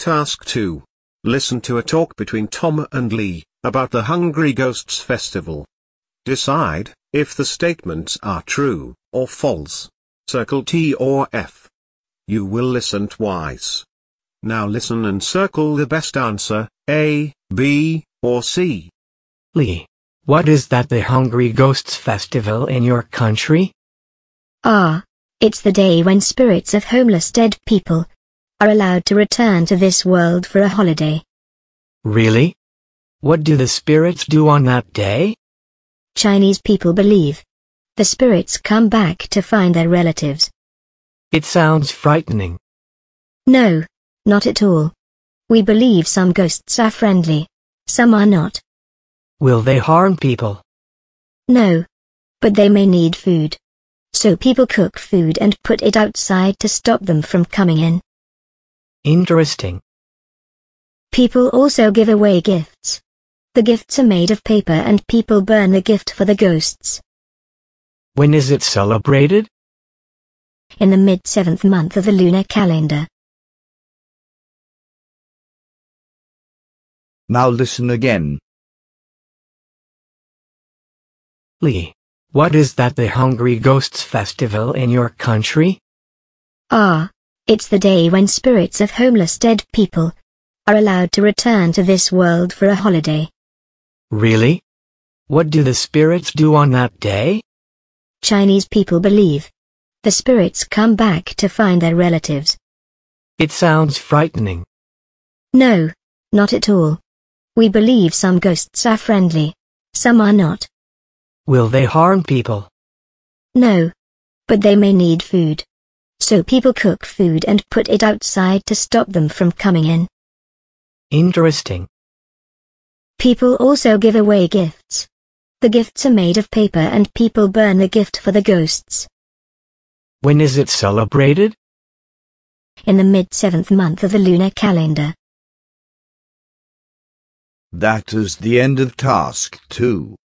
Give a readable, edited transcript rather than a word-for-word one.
Task 2. Listen to a talk between Tom and Lee about the Hungry Ghosts Festival. Decide if the statements are true or false. Circle T or F. You will listen twice. Now listen and circle the best answer, A, B, or C. Lee, what is that the Hungry Ghosts Festival in your country? It's the day when spirits of homeless dead people are allowed to return to this world for a holiday. Really? What do the spirits do on that day? Chinese people believe the spirits come back to find their relatives. It sounds frightening. No, not at all. We believe some ghosts are friendly, some are not. Will they harm people? No. But they may need food. So people cook food and put it outside to stop them from coming in. Interesting. People also give away gifts. The gifts are made of paper and people burn the gift for the ghosts. When is it celebrated? In the mid-7th month of the lunar calendar. Now listen again. Lee, what is that the Hungry Ghosts Festival in your country? It's the day when spirits of homeless dead people are allowed to return to this world for a holiday. Really? What do the spirits do on that day? Chinese people believe the spirits come back to find their relatives. It sounds frightening. No, not at all. We believe some ghosts are friendly, some are not. Will they harm people? No. But they may need food. So people cook food and put it outside to stop them from coming in. Interesting. People also give away gifts. The gifts are made of paper and people burn the gift for the ghosts. When is it celebrated? In the mid-7th month of the lunar calendar. That is the end of task 2.